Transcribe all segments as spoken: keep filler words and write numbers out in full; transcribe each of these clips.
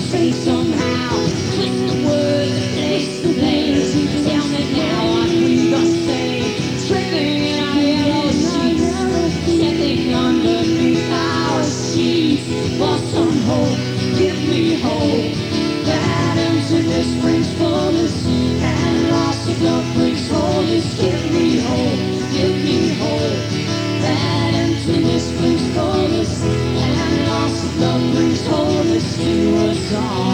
say somehow. Twist the words and place the blame. Tell me now what we gonna say. Tripping in our yellow sheets, stepping underneath our sheets. For some hope, give me hope. That emptiness brings fullness, and loss of love brings wholeness. Give me hope, give me hope. That emptiness brings fullness, and loss of love brings wholeness to us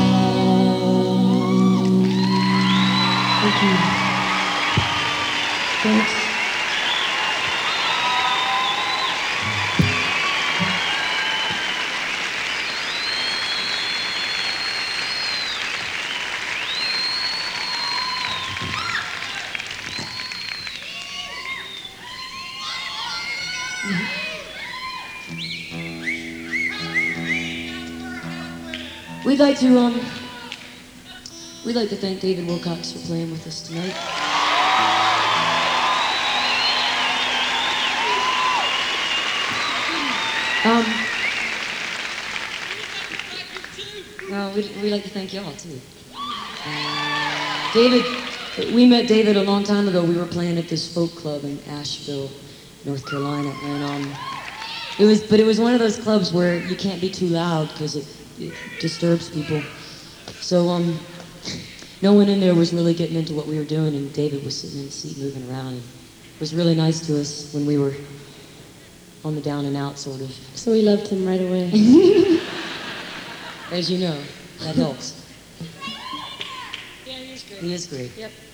all. Thank you. Thanks. We'd like to um, we'd like to thank David Wilcox for playing with us tonight. Um, well, we'd, we'd like to thank y'all too. Uh, David, we met David a long time ago. We were playing at this folk club in Asheville, North Carolina, and um, it was, but it was one of those clubs where you can't be too loud because it. It disturbs people. So um, no one in there was really getting into what we were doing, and David was sitting in the seat moving around. And it was really nice to us when we were on the down and out, sort of. So we loved him right away. As you know, that helps. Yeah, he is great. He is great. Yep.